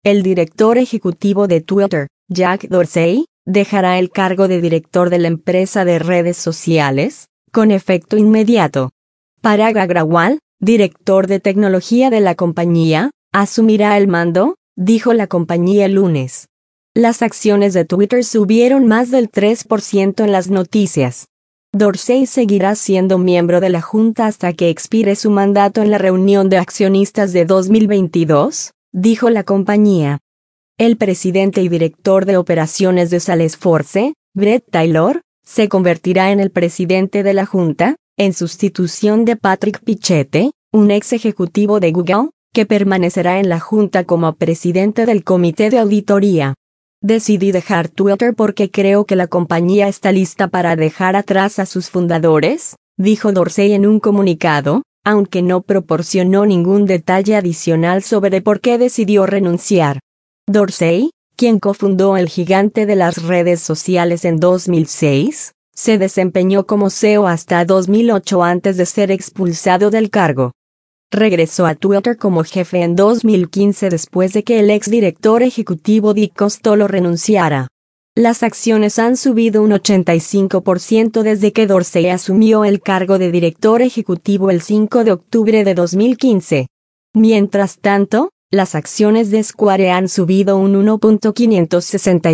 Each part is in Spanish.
el director ejecutivo de Twitter, Jack Dorsey, dejará el cargo de director de la empresa de redes sociales, con efecto inmediato. Parag Agrawal, director de tecnología de la compañía, asumirá el mando, dijo la compañía el lunes. Las acciones de Twitter subieron más del 3% en las noticias. Dorsey seguirá siendo miembro de la junta hasta que expire su mandato en la reunión de accionistas de 2022, dijo la compañía. El presidente y director de operaciones de Salesforce, Bret Taylor, se convertirá en el presidente de la junta, en sustitución de Patrick Pichette, un ex ejecutivo de Google, que permanecerá en la junta como presidente del comité de auditoría. Decidí dejar Twitter porque creo que la compañía está lista para dejar atrás a sus fundadores, dijo Dorsey en un comunicado, aunque no proporcionó ningún detalle adicional sobre por qué decidió renunciar. Dorsey, quien cofundó el gigante de las redes sociales en 2006, se desempeñó como CEO hasta 2008 antes de ser expulsado del cargo. Regresó a Twitter como jefe en 2015 después de que el exdirector ejecutivo Dick Costolo renunciara. Las acciones han subido un 85% desde que Dorsey asumió el cargo de director ejecutivo el 5 de octubre de 2015. Mientras tanto, las acciones de Square han subido un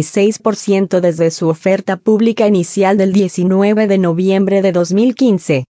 1.566% desde su oferta pública inicial del 19 de noviembre de 2015.